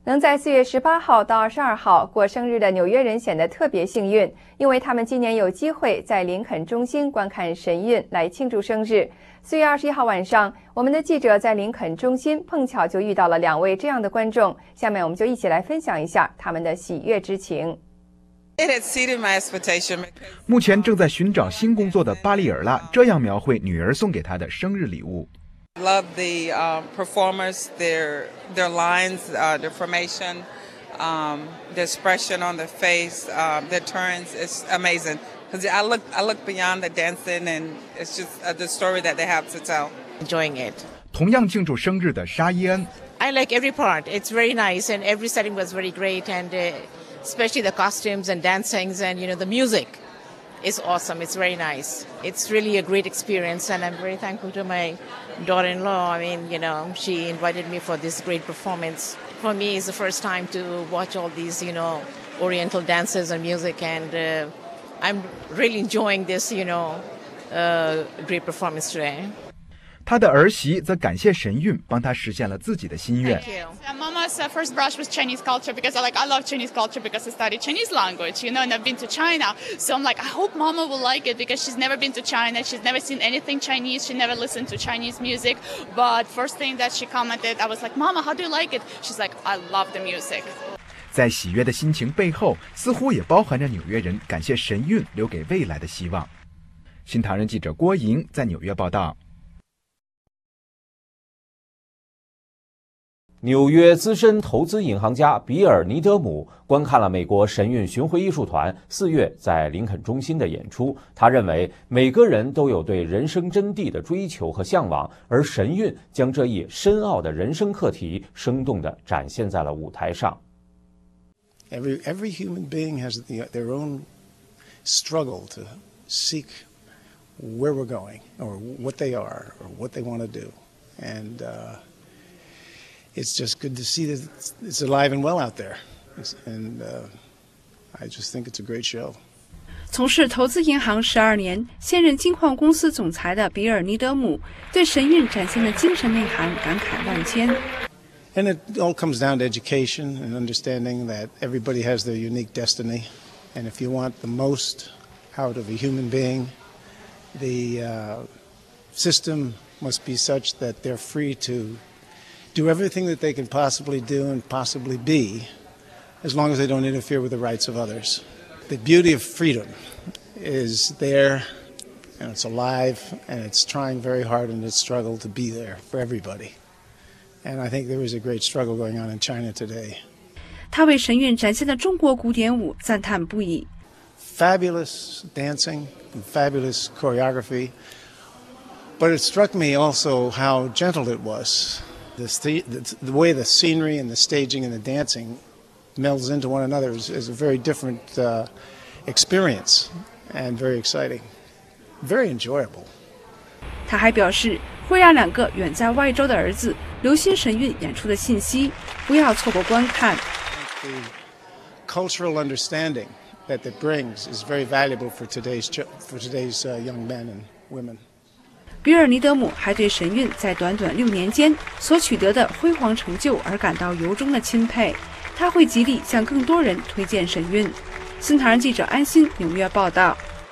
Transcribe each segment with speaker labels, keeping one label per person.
Speaker 1: 能在4月18号到22号过生日的纽约人显得特别幸运，因为他们今年有机会在林肯中心观看神韵来庆祝生日。4月21号晚上，我们的记者在林肯中心碰巧就遇到了2位这样的观众，下面我们就一起来分享一下他们的喜悦之情。
Speaker 2: 目前正在寻找新工作的巴利尔拉这样描绘女儿送给她的生日礼物。
Speaker 3: Love the performers, their lines, their formation, the expression on the face, their turns. It's amazing because I look beyond the dancing, and it's just the story that they have to tell.
Speaker 4: Enjoying it.
Speaker 2: 同样庆祝生日的沙伊恩
Speaker 4: I like every part. It's very nice, and every setting was very great, and especially the costumes and dancings, and the music is awesome. It's very nice. It's really a great experience, and I'm very thankful to my daughter-in-law. I mean, she invited me for this great performance. For me, it's the first time to watch all these, Oriental dances and music, and I'm really enjoying this, great performance today.
Speaker 2: 她的儿媳则感谢神韵帮她实现了自己的心愿。
Speaker 5: Mama's first brush was Chinese culture because I love Chinese culture because I studied Chinese language, and I've been to China. So I'm like, I hope Mama will like it because she's never been to China. She's never seen anything Chinese. She never listened to Chinese music. But first thing that she commented, I was like, Mama, how do you like it? She's like, I love the music.
Speaker 2: 在喜悦的心情背后，似乎也包含着纽约人感谢神韵留给未来的希望。新唐人记者郭莹在纽约报道。
Speaker 6: 纽约资深投资银行家比尔·尼德姆观看了美国神韵巡回艺术团4月在林肯中心的演出。他认为每个人都有对人生真谛的追求和向往，而神韵将这一深奥的人生课题生动地展现在了舞台上。
Speaker 7: Every human being has their own struggle to seek where we're going, or what they are, or what they want to do, and it's just good to see that it's alive and well out there, and I just think it's a great show.
Speaker 8: 从事投资银行12年，现任金矿公司总裁的比尔·尼德姆对神韵展现的精神内涵感慨万千。
Speaker 7: And it all comes down to education and understanding that everybody has their unique destiny, and if you want the most out of a human being, the system must be such that they're free to do everything that they can possibly do and possibly be, as long as they don't interfere with the rights of others. The beauty of freedom is there, and it's alive, and it's trying very hard in its struggle to be there for everybody. And I think there is a great struggle going on in China today.
Speaker 8: 他为神韵展现的中国古典舞赞叹不已。
Speaker 7: Fabulous dancing and fabulous choreography, but it struck me also how gentle it was. The way the scenery and the staging and the dancing melds into one another is a very different experience and very exciting, very enjoyable.
Speaker 8: 他还表示会让2个远在外州的儿子留心神韵演出的信息，不要错过观看。
Speaker 7: The cultural understanding that it brings is very valuable for today's young men and women.
Speaker 8: 比尔·尼德姆还对神韵在短短6年间所取得的辉煌成就而感到由衷的钦佩。他会极力向更多人推荐神韵。新唐人记者安心纽约报道。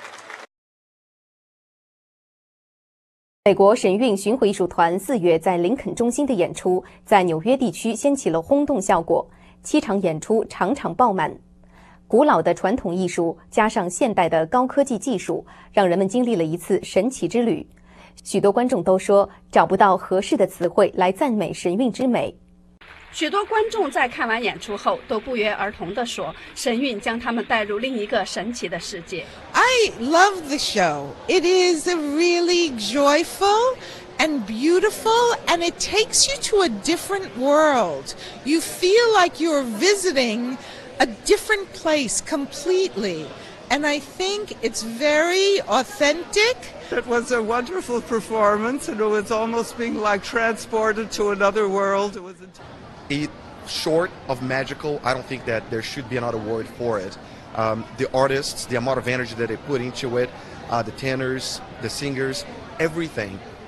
Speaker 9: 美国神韵巡回艺术团4月在林肯中心的演出，在纽约地区掀起了轰动效果。7场演出场场爆满。古老的传统艺术加上现代的高科技技术，让人们经历了一次神奇之旅。许多观众都说找不到合适的词汇来赞美神韵之美。
Speaker 8: 许多观众在看完演出后都不约而同地说，神韵将他们带入另一个神奇的世界。
Speaker 10: I love the show. It is really joyful and beautiful, and it takes you to a different world. You feel like you're visiting a different place completely. And I think it's very authentic.
Speaker 11: It was a wonderful performance, and it was almost being like transported to another world.
Speaker 12: Short of magical, I don't think that there should be another word for it. The artists, the amount of energy that they put into it, the tenors, the singers, everything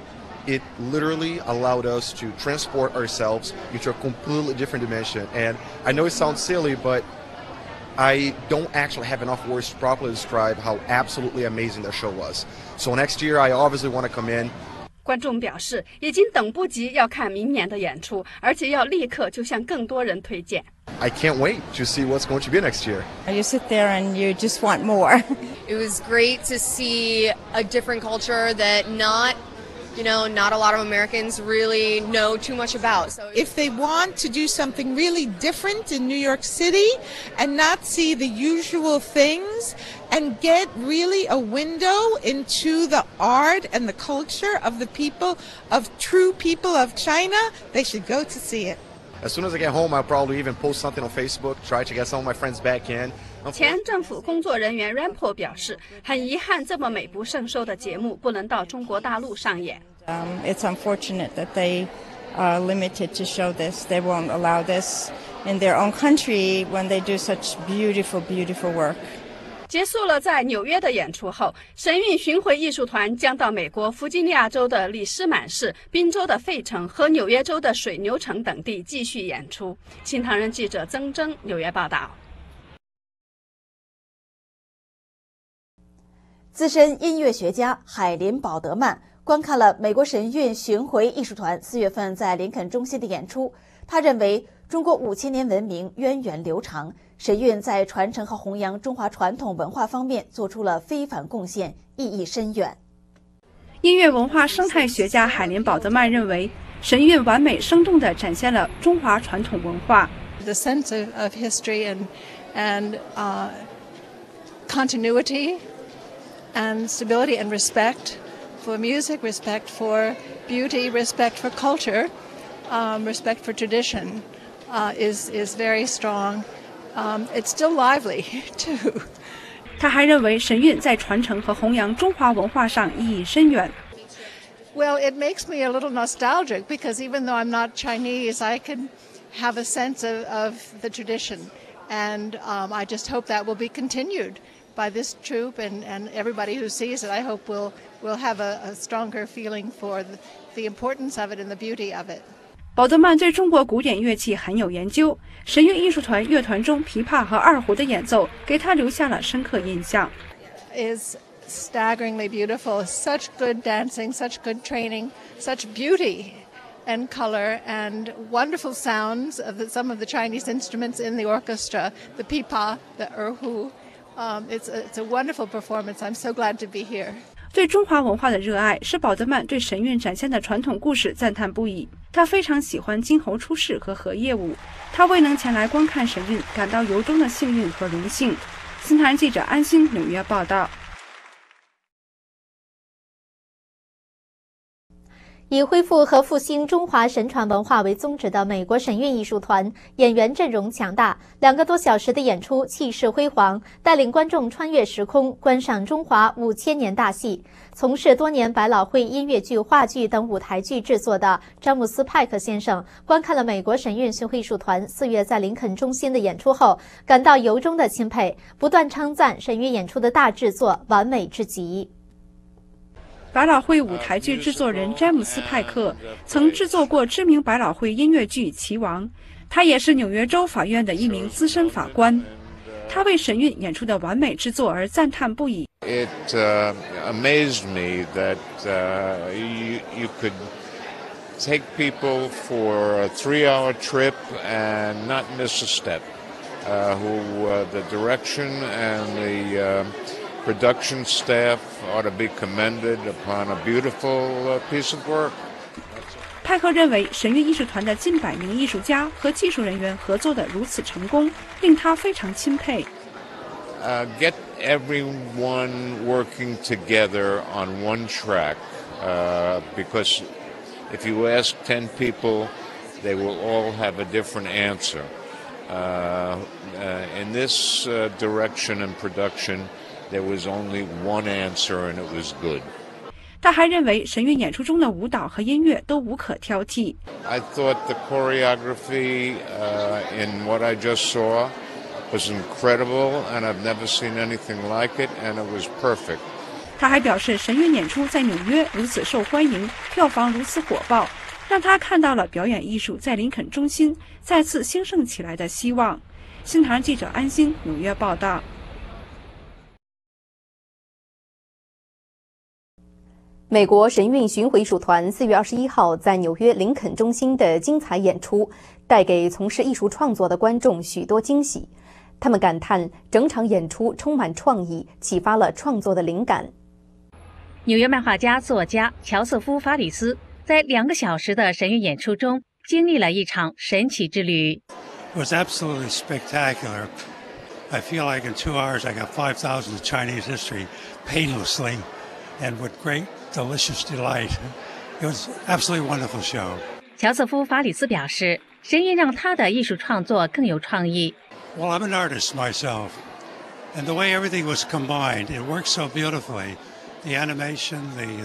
Speaker 12: it literally allowed us to transport ourselves into a completely different dimension. And I know it sounds silly, but I don't actually have enough words to properly describe how absolutely amazing that show was. So next year, I obviously want to come in.
Speaker 8: 观众表示，已经等不及要看明年的演出，而且要立刻就向更多人推荐。
Speaker 12: I can't wait to see what's going to be next year.
Speaker 13: You sit there and you just want more.
Speaker 14: It was great to see a different culture that not a lot of Americans really know too much about.
Speaker 10: So if they want to do something really different in New York City and not see the usual things and get really a window into the art and the culture of the true people of China, they should go to see it.
Speaker 12: As soon as I get home, I'll probably even post something on Facebook, try to get some of my friends back in.
Speaker 8: 前政府工作人员 Rampo 表示，很遗憾这么美不胜收的节目不能到中国大陆上演。
Speaker 13: It's unfortunate that they are limited to show this. They won't allow this in their own country when they do such beautiful, beautiful work.
Speaker 8: 结束了在纽约的演出后，神韵巡回艺术团将到美国弗吉尼亚州的里斯满市、宾州的费城和纽约州的水牛城等地继续演出。新唐人记者曾铮纽约报道。
Speaker 15: 资深音乐学家海林·保德曼观看了美国神韵巡回艺术团4月份在林肯中心的演出。他认为，中国5000年文明源远流长，神韵在传承和弘扬中华传统文化方面做出了非凡贡献，意义深远。
Speaker 8: 音乐文化生态学家海林·保德曼认为，神韵完美生动地展现了中华传统文化。
Speaker 16: The sense of history and continuity and stability and respect for music, respect for beauty, respect for culture, respect for tradition is very strong. It's still lively too.
Speaker 8: 他还认为神韵在传承和弘扬中华文化上意义深远。
Speaker 16: Well, it makes me a little nostalgic because even though I'm not Chinese, I can have a sense of the tradition, and I just hope that will be continued by this troupe and everybody who sees it. I hope will have a stronger feeling for the importance of it and the beauty of it.
Speaker 8: 保德曼对中国古典乐器很有研究，神韵艺术团乐团中琵琶和二胡的演奏给他留下了深刻印象。
Speaker 16: Is staggeringly beautiful, such good dancing, such good training, such beauty and color and wonderful sounds of some of the Chinese instruments in the orchestra, the pipa, the erhu. It's a wonderful performance. I'm so glad to be here.
Speaker 8: 对中华文化的热爱使保德曼对神韵展现的传统故事赞叹不已。他非常喜欢金猴出世和荷叶舞，他未能前来观看神韵感到由衷的幸运和荣幸。新唐人记者安心纽约报道。
Speaker 9: 以恢复和复兴中华神传文化为宗旨的美国神韵艺术团演员阵容强大，2个多小时的演出气势辉煌，带领观众穿越时空，观赏中华5000年大戏。从事多年百老汇音乐剧、话剧等舞台剧制作的詹姆斯·派克先生观看了美国神韵巡回艺术团4月在林肯中心的演出后，感到由衷的钦佩，不断称赞神韵演出的大制作完美至极。
Speaker 8: 百老汇舞台剧制作人詹姆斯·派克曾制作过知名百老汇音乐剧《棋王》，他也是纽约州法院的一名资深法官。他为神韵演出的完美制作而赞叹不已。
Speaker 17: It amazed me that you could take people for a 3-hour trip and not miss a step. The direction and the production staff ought to be commended upon a beautiful piece of work.
Speaker 8: 派克认为，神韵艺术团的近100名艺术家和技术人员合作的如此成功，令他非常钦佩。
Speaker 17: Get everyone working together on one track, because if you ask 10 people, they will all have a different answer. In this direction and production,There was only one answer, and it was good.
Speaker 8: 他还认为神韵演出中的舞蹈和音乐都无可挑剔。
Speaker 17: I thought the choreography in what I just saw was incredible, and I've never seen anything like it, and it was perfect.
Speaker 8: 他还表示，神韵演出在纽约如此受欢迎，票房如此火爆，让他看到了表演艺术在林肯中心再次兴盛起来的希望。新唐人记者安心纽约报道。
Speaker 9: 美国神韵巡回艺术团4月21号在纽约林肯中心的精彩演出，带给从事艺术创作的观众许多惊喜。他们感叹，整场演出充满创意，启发了创作的灵感。
Speaker 18: 纽约漫画家、作家乔瑟夫·法里斯在2个小时的神韵演出中，经历了一场神奇之旅。
Speaker 19: It was absolutely spectacular. I feel like in 2 hours I got 5,000 of Chinese history painlessly and with great, delicious delight. It was absolutely wonderful show.
Speaker 18: 乔瑟夫·法里斯表示，神韵让他的艺术创作更有创意。
Speaker 19: Well, I'm an artist myself, and the way everything was combined, it worked so beautifully. The animation,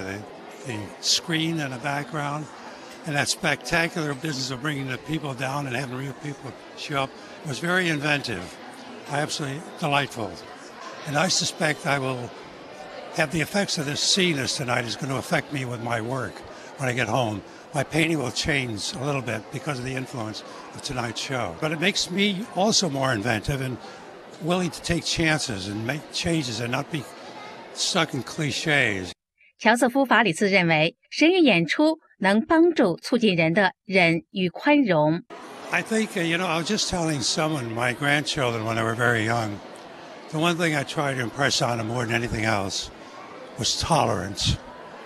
Speaker 19: the screen in the background, and that spectacular business of bringing the people down and having real people show up was very inventive, absolutely delightful. And I suspect I will have the effects of this seeing this tonight is going to affect me with my work when I get home. My painting will change a little bit because of the influence of tonight's show. But it makes me also more inventive and willing to take chances and make changes and not be stuck in cliches.
Speaker 18: 乔瑟夫·法里斯认为，神韵演出能帮助促进人的忍与宽容。
Speaker 19: I think, I was just telling someone, my grandchildren, when they were very young, the one thing I tried to impress on them more than anything else was tolerance.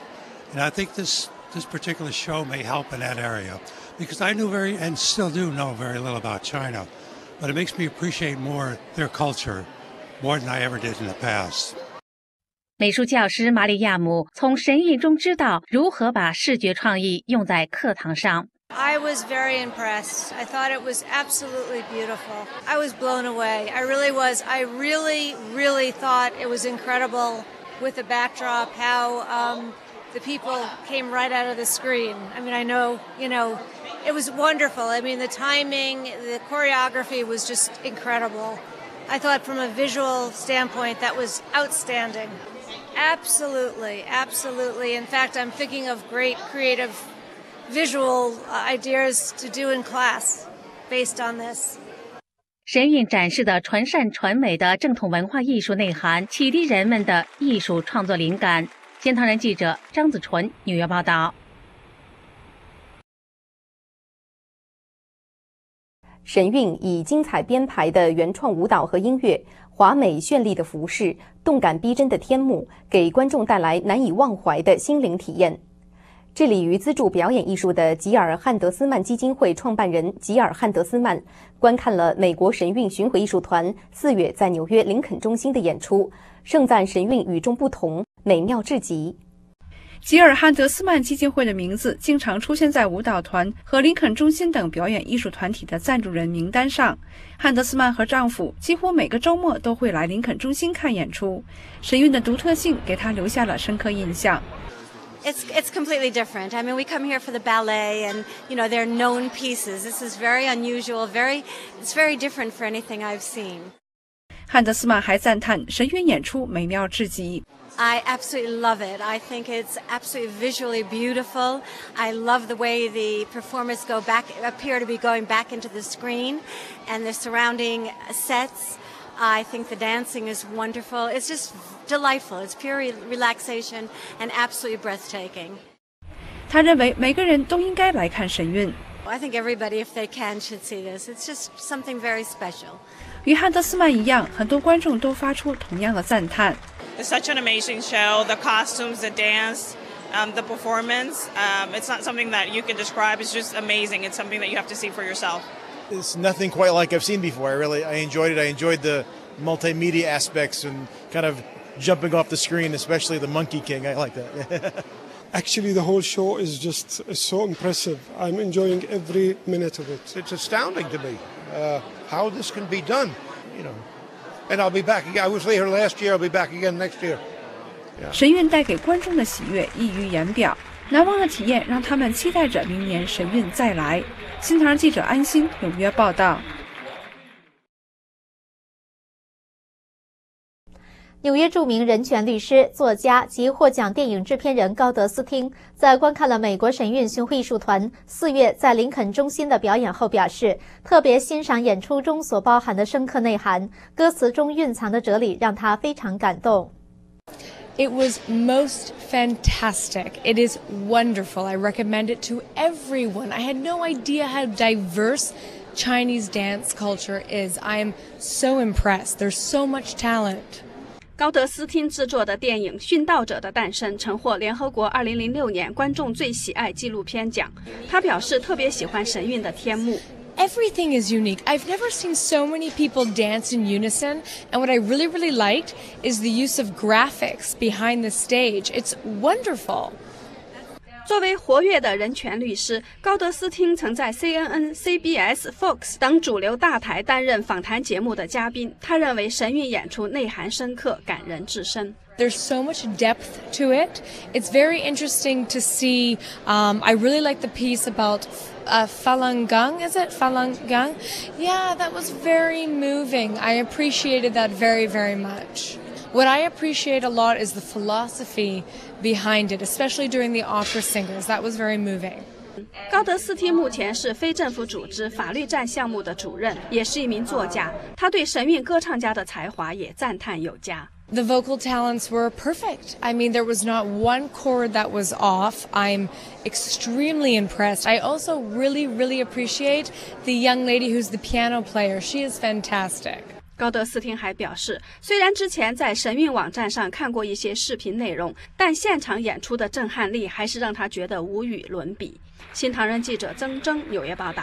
Speaker 19: And I think this particular show may help in that area because I knew and still do know very little about China, but it makes me appreciate more their culture more than I ever did in the past.
Speaker 18: 美术教师玛里亚姆从神韵中知道如何把视觉创意用在课堂上。
Speaker 20: I was very impressed. I thought it was absolutely beautiful. I was blown away. I really was. I really, really thought it was incredible with the backdrop, how the people came right out of the screen. I mean, I know, it was wonderful. I mean, the timing, the choreography was just incredible. I thought from a visual standpoint, that was outstanding. Absolutely, absolutely. In fact, I'm thinking of great creative visual ideas to do in class based on this.
Speaker 18: 神韵展示的传善传美的正统文化艺术内涵，启迪人们的艺术创作灵感。新唐人记者张子纯纽约报道。
Speaker 9: 神韵以精彩编排的原创舞蹈和音乐、华美绚丽的服饰、动感逼真的天幕，给观众带来难以忘怀的心灵体验。致力于资助表演艺术的吉尔·汉德斯曼基金会创办人吉尔·汉德斯曼观看了美国神韵巡回艺术团4月在纽约林肯中心的演出，盛赞神韵与众不同，美妙至极。
Speaker 8: 吉尔·汉德斯曼基金会的名字经常出现在舞蹈团和林肯中心等表演艺术团体的赞助人名单上。汉德斯曼和丈夫几乎每个周末都会来林肯中心看演出，神韵的独特性给他留下了深刻印象。
Speaker 21: It's completely different. I mean, we come here for the ballet and, they're known pieces. This is very unusual, it's very different for anything I've seen.
Speaker 8: 汉德斯曼还赞叹神韵演出美妙至极。
Speaker 21: I absolutely love it. I think it's absolutely visually beautiful. I love the way the performers appear to be going back into the screen and the surrounding sets. I think the dancing is wonderful. It's just delightful. It's pure relaxation and absolutely breathtaking.
Speaker 8: 他认为每个人都应该来看神韵。
Speaker 21: I think everybody, if they can, should see this. It's just something very special.
Speaker 8: 与汉德斯曼一样，很多观众都发出同样的赞叹。
Speaker 22: It's such an amazing show. The costumes, the dance, the performance. It's not something that you can describe. It's just amazing. It's something that you have to see for yourself.
Speaker 23: It's nothing quite like I've seen before. I enjoyed it. I enjoyed the multimedia aspects and kind of jumping off the screen, especially the Monkey King. I like that.
Speaker 24: Actually, the whole show is just so impressive. I'm enjoying every minute of it.
Speaker 25: It's astounding to me how this can be done, And I'll be back again. I was here last year. I'll be back again next year.
Speaker 8: 神韵带给观众的喜悦溢于言表，难忘的体验让他们期待着明年神韵再来。新唐人记者安心纽约报道。
Speaker 1: 纽约著名人权律师、作家及获奖电影制片人高德斯汀在观看了美国神韵巡回艺术团4月在林肯中心的表演后表示，特别欣赏演出中所包含的深刻内涵，歌词中蕴藏的哲理让他非常感动。
Speaker 2: It was most fantastic. It is wonderful. I recommend it to everyone. I had no idea how diverse Chinese dance culture is. I am so impressed. There's so much talent.
Speaker 8: 高德斯汀制作的电影《殉道者的诞生》曾获联合国2006年观众最喜爱纪录片奖。他表示特别喜欢神韵的天幕。
Speaker 2: Everything is unique. I've never seen so many people dance in unison, and what I really, really liked is the use of graphics behind the stage. It's wonderful.
Speaker 8: 作为活跃的人权律师，高德斯汀曾在 CNN、CBS、Fox 等主流大台担任访谈节目的嘉宾。他认为神韵演出内涵深刻，感人至深。
Speaker 2: There's so much depth to it. It's very interesting to see. I really like the piece about Falun Gong. Is it Falun Gong? Yeah, that was very moving. I appreciated that very, very much. What I appreciate a lot is the philosophy behind it, especially during the opera singers. That was very moving.
Speaker 8: 高德斯汀目前是非政府组织法律战项目的主任，也是一名作家。他对神韵歌唱家的才华也赞叹有加。
Speaker 2: The vocal talents were perfect. I mean, there was not one chord that was off. I'm extremely impressed. I also really, really appreciate the young lady who's the piano player. She is fantastic.
Speaker 8: 高德斯汀还表示，虽然之前在神韵网站上看过一些视频内容，但现场演出的震撼力还是让他觉得无与伦比。新唐人记者曾铮纽约报道。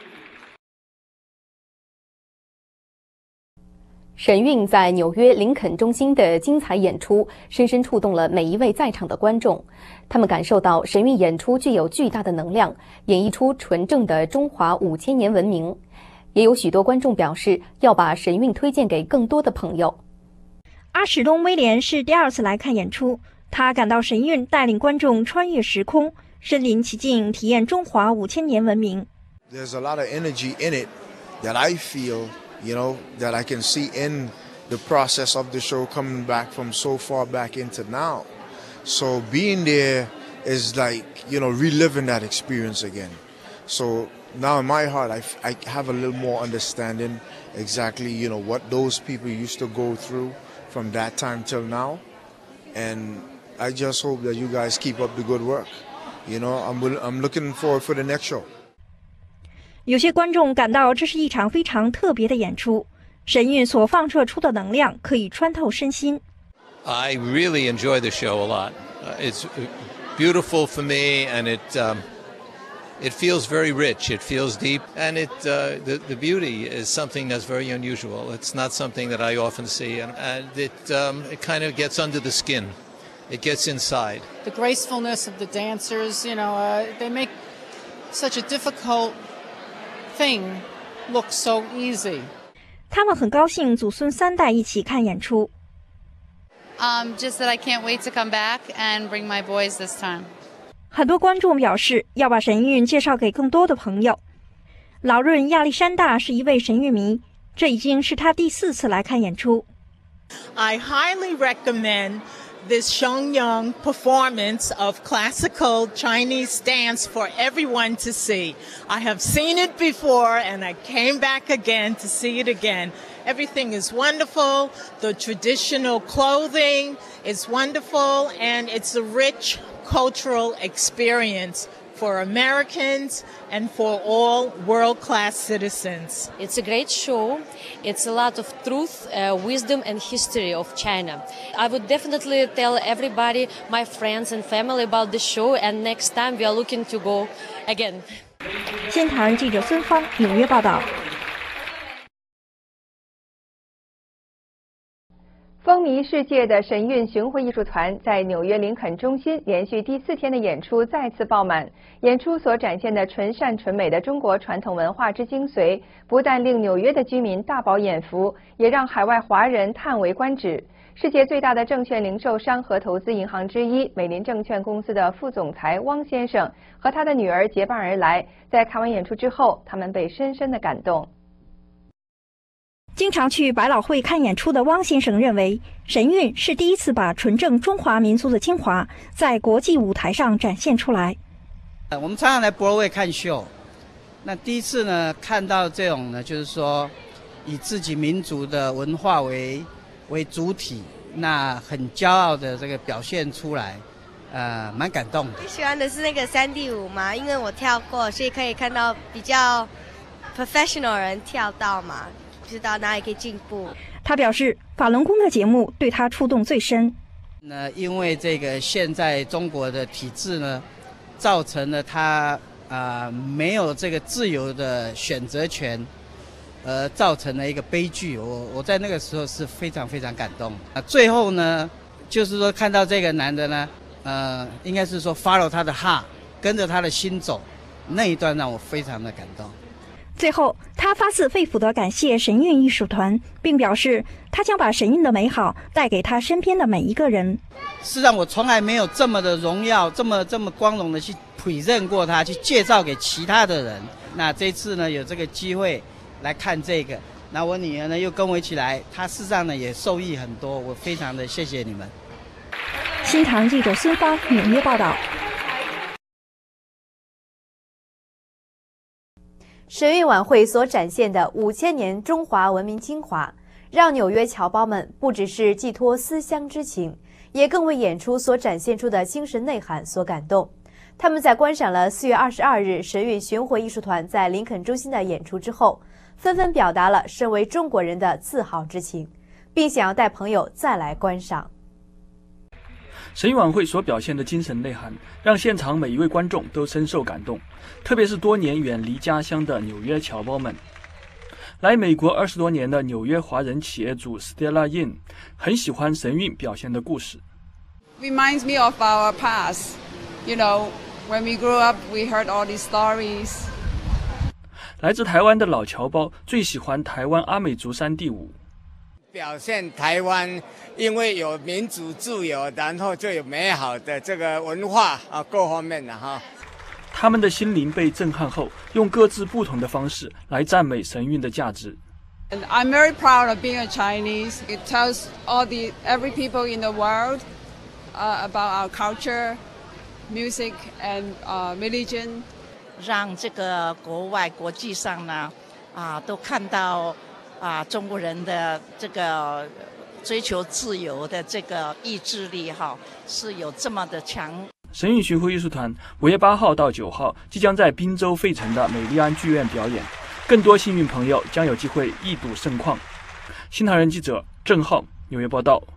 Speaker 9: 神韵在纽约林肯中心的精彩演出，深深触动了每一位在场的观众。他们感受到神韵演出具有巨大的能量，演绎出纯正的中华5000年文明。也有许多观众表示要把神韵推荐给更多的朋友。
Speaker 3: 阿史东·威廉是第2次来看演出，他感到神韵带领观众穿越时空，身临其境，体验中华5000年文明。
Speaker 25: There's a lot of energy in it that I feel, that I can see in the process of the show coming back from so far back into now. So being there is like, reliving that experience again. So now in my heart, I have a little more understanding exactly, what those people used to go through from that time till now. And I just hope that you guys keep up the good work. I'm looking forward for the next show.
Speaker 3: 有些观众感到这是一场非常特别的演出，神韵所放射出的能量可以穿透身心。
Speaker 4: I really enjoy the show a lot. It's beautiful for me, and it feels very rich. It feels deep, and the beauty is something that's very unusual. It's not something that I often see, and it kind of gets under the skin. It gets inside.
Speaker 5: The gracefulness of the dancers, they make such a difficult thing look so easy.
Speaker 3: 他们很高兴祖孙3代一起看演出。
Speaker 26: Just that I can't wait to come back and bring my boys this time.
Speaker 3: 很多观众表示要把神韵介绍给更多的朋友。老润亚历山大是一位神韵迷，这已经是他第4次来看演出。
Speaker 27: I highly recommend this Shenyang performance of classical Chinese dance for everyone to see. I have seen it before and I came back again to see it again. Everything is wonderful. The traditional clothing is wonderful, and it's a rich cultural experience for Americans and for all world-class citizens.
Speaker 28: It's a great show. It's a lot of truth, wisdom, and history of China. I would definitely tell everybody, my friends and family, about the show, and next time we are looking to go again.
Speaker 3: 新唐人记者孙芳纽约报道。
Speaker 9: 风靡世界的神韵巡回艺术团在纽约林肯中心连续第4天的演出再次爆满。演出所展现的纯善纯美的中国传统文化之精髓，不但令纽约的居民大饱眼福，也让海外华人叹为观止。世界最大的证券零售商和投资银行之一美林证券公司的副总裁汪先生和他的女儿结伴而来，在看完演出之后，他们被深深的感动。
Speaker 3: 经常去百老汇看演出的汪先生认为，神韵是第一次把纯正中华民族的精华在国际舞台上展现出来。
Speaker 6: 我们常常来Broadway看秀，那第一次呢看到这种呢，就是说以自己民族的文化为主体，那很骄傲的这个表现出来，蛮感动的。
Speaker 7: 最喜欢的是那个3D舞嘛，因为我跳过，所以可以看到比较 professional 人跳到嘛。知道哪里可以进步。
Speaker 3: 他表示，法轮功的节目对他触动最深。
Speaker 6: 因为这个现在中国的体制呢，造成了他没有这个自由的选择权，造成了一个悲剧。我在那个时候是非常非常感动。最后呢，就是说看到这个男的呢，应该是说 follow 他的 heart， 跟着他的心走，那一段让我非常的感动。
Speaker 3: 最后，他发自肺腑地感谢神韵艺术团，并表示他将把神韵的美好带给他身边的每一个人。
Speaker 6: 事实上，我从来没有这么的荣耀、这么光荣的去present过他，去介绍给其他的人。那这次呢，有这个机会来看这个，那我女儿呢又跟我一起来，她事实上呢也受益很多，我非常的谢谢你们。
Speaker 3: 新唐记者孙芳纽约报道。
Speaker 1: 神韵晚会所展现的5000年中华文明精华，让纽约侨胞们不只是寄托思乡之情，也更为演出所展现出的精神内涵所感动。他们在观赏了4月22日神韵巡回艺术团在林肯中心的演出之后，纷纷表达了身为中国人的自豪之情，并想要带朋友再来观赏。
Speaker 10: 神韵晚会所表现的精神内涵，让现场每一位观众都深受感动，特别是多年远离家乡的纽约侨胞们。来美国20多年的纽约华人企业主 Stella Yin 很喜欢神韵表现的故事。
Speaker 11: Reminds me of our past. You know, when we grew up, we heard all these stories.
Speaker 10: 来自台湾的老侨胞最喜欢台湾阿美族3D舞。
Speaker 12: 表现台湾因为有民主自由，然后就有美好的这个文化各方面的哈。
Speaker 10: 他们的心灵被震撼后，用各自不同的方式来赞美神韵的价值。
Speaker 11: And I'm very proud of being a Chinese. It tells every people in the world about our culture, music, and religion.
Speaker 13: 让这个国际上呢都看到。中国人的这个追求自由的这个意志力是有这么的强。
Speaker 10: 神韵巡回艺术团5月8号到9号即将在宾州费城的美丽安剧院表演，更多幸运朋友将有机会一睹盛况。新唐人记者郑浩纽约报道。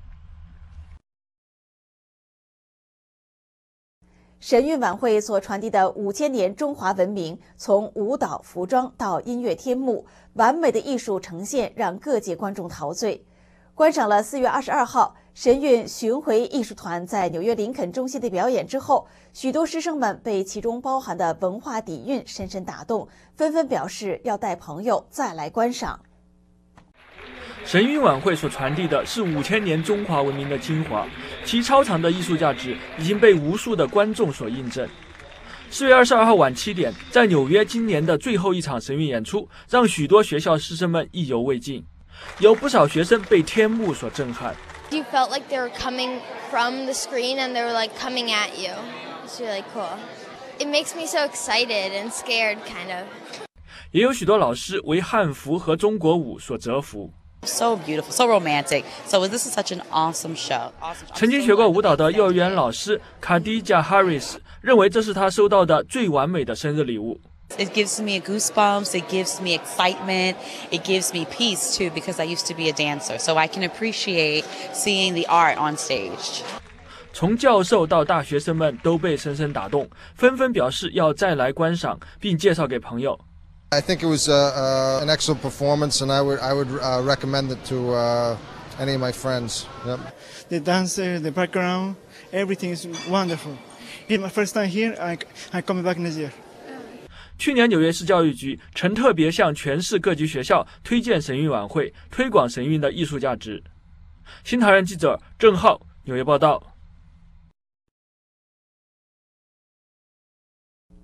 Speaker 1: 神韵晚会所传递的5000年中华文明，从舞蹈、服装到音乐天幕，完美的艺术呈现让各界观众陶醉。观赏了4月22号神韵巡回艺术团在纽约林肯中心的表演之后，许多师生们被其中包含的文化底蕴深深打动，纷纷表示要带朋友再来观赏。
Speaker 10: 神韵晚会所传递的是5000年中华文明的精华，其超长的艺术价值已经被无数的观众所印证。4月22号晚7点，在纽约今年的最后一场神韵演出，让许多学校师生们意犹未尽，有不少学生被天幕所震撼。
Speaker 14: You felt like they were coming from the screen and they were like coming at you. It's really cool. It makes me so excited and scared, kind of.
Speaker 10: 也有许多老师为汉服和中国舞所折服。
Speaker 15: So beautiful, so romantic. So this is such an awesome show.
Speaker 10: 曾经学过舞蹈的幼儿园老师 Khadija Harris 认为这是他收到的最完美的生日礼物。
Speaker 15: It gives me goosebumps, it gives me excitement, it gives me peace too because I used to be a dancer, so I can appreciate seeing the art on stage.
Speaker 10: 从教授到大学生们都被深深打动，纷纷表示要再来观赏，并介绍给朋友。
Speaker 29: I think it was an excellent performance, and I would recommend it to any of my friends. Yep.
Speaker 30: The dancer, the background, everything is wonderful. It's my first time here. I come back next year.
Speaker 10: 去年纽约市教育局曾特别向全市各级学校推荐神韵晚会，推广神韵的艺术价值。新唐人记者郑浩纽约报道。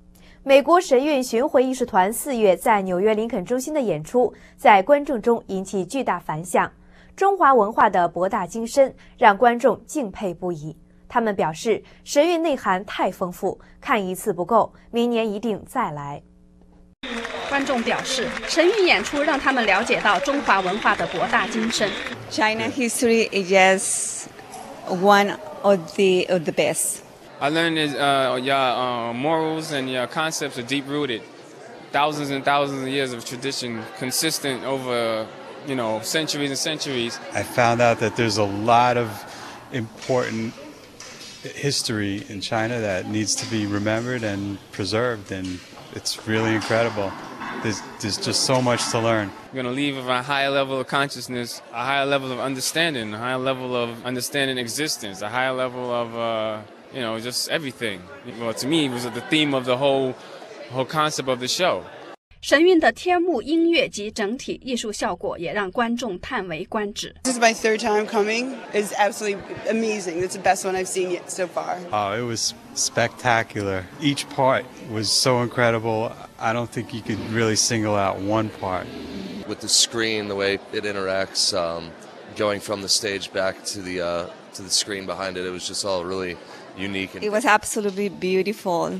Speaker 2: 美国神韵巡回艺术团4月在纽约林肯中心的演出，在观众中引起巨大反响。中华文化的博大精深让观众敬佩不已。他们表示，神韵内涵太丰富，看一次不够，明年一定再来。
Speaker 8: 观众表示，神韵演出让他们了解到中华文化的博大精深。
Speaker 16: China history is just one of the best.
Speaker 17: I learned is morals and concepts are deep rooted, thousands and thousands of years of tradition, consistent over centuries and centuries.
Speaker 18: I found out that there's a lot of important history in China that needs to be remembered and preserved, and it's really incredible. There's just so much to learn.
Speaker 17: We're going to leave with a higher level of consciousness, a higher level of understanding, a higher level of understanding existence, a higher level of just everything. Well, to me, it was the theme of the whole concept of the show.
Speaker 8: 神韵的天幕音乐及整体艺术效果也让观众叹为观止。
Speaker 19: This is my third time coming. It's absolutely amazing. It's the best one I've seen yet so far.
Speaker 18: Oh, it was spectacular. Each part was so incredible. I don't think you could really single out one part.
Speaker 20: With the screen, the way it interacts, going from the stage back to the screen behind it, it was just all really unique.
Speaker 16: It was absolutely beautiful.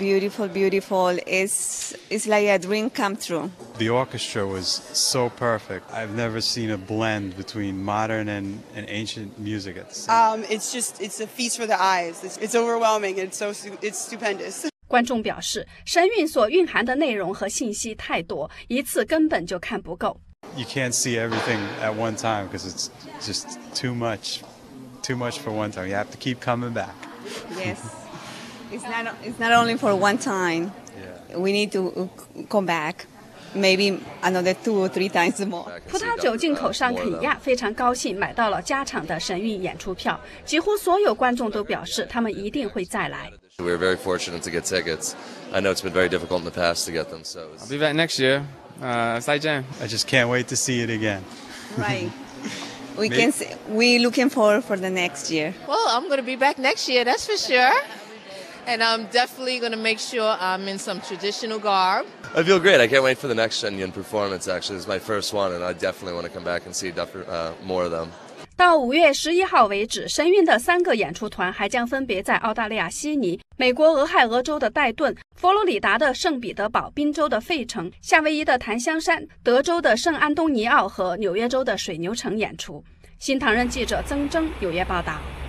Speaker 16: It's like a dream come true.
Speaker 18: The orchestra was so perfect. I've never seen a blend between modern and ancient music at the same.
Speaker 19: It's a feast for the eyes. It's overwhelming. It's stupendous.
Speaker 8: 观众表示，神韵所蕴含的内容和信息太多，一次根本就看不够。
Speaker 18: You can't see everything at one time because it's just too much for one time. You have to keep coming back.
Speaker 16: Yes, it's not only for one time. Yeah. We need to come back, maybe another 2 or 3 times more.
Speaker 8: 葡萄酒进口商肯亚非常高兴买到了加场的神韵演出票，几乎所有观众都表示他们一定会再来。
Speaker 20: We were very fortunate to get tickets. I know it's been very difficult in the past to get them, so
Speaker 17: I'll be back next year. 再见.
Speaker 18: I just can't wait to see it again.
Speaker 16: Right. We're looking forward for the next year.
Speaker 21: Well, I'm going to be back next year, that's for sure. And I'm definitely going to make sure I'm in some traditional garb.
Speaker 20: I feel great. I can't wait for the next Shenyun performance, actually. It's my first one, and I definitely want to come back and see more of them.
Speaker 8: 到5月11号为止，神韵的3个演出团还将分别在澳大利亚悉尼、美国俄亥俄州的戴顿、佛罗里达的圣彼得堡、宾州的费城、夏威夷的檀香山、德州的圣安东尼奥和纽约州的水牛城演出。新唐人记者曾铮纽约报道。